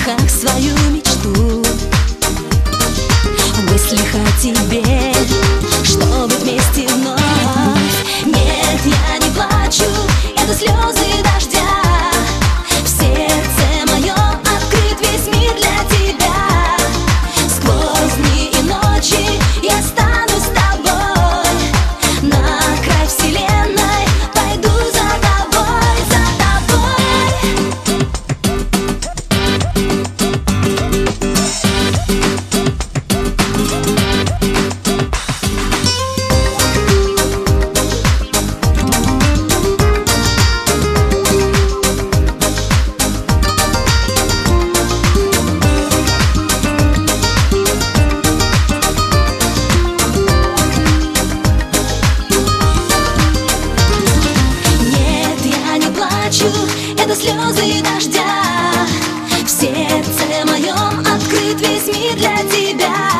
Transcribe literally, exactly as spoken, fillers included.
как свою мечту, в мыслях о тебе, чтобы вместе вновь. Нет, я не плачу, это слезы дождя. В сердце моем открыт весь мир для тебя. Сквозь дни и ночи я стану с тобой. На край вселенной пойду за тобой, за тобой. Это слезы дождя. В сердце моем открыт весь мир для тебя.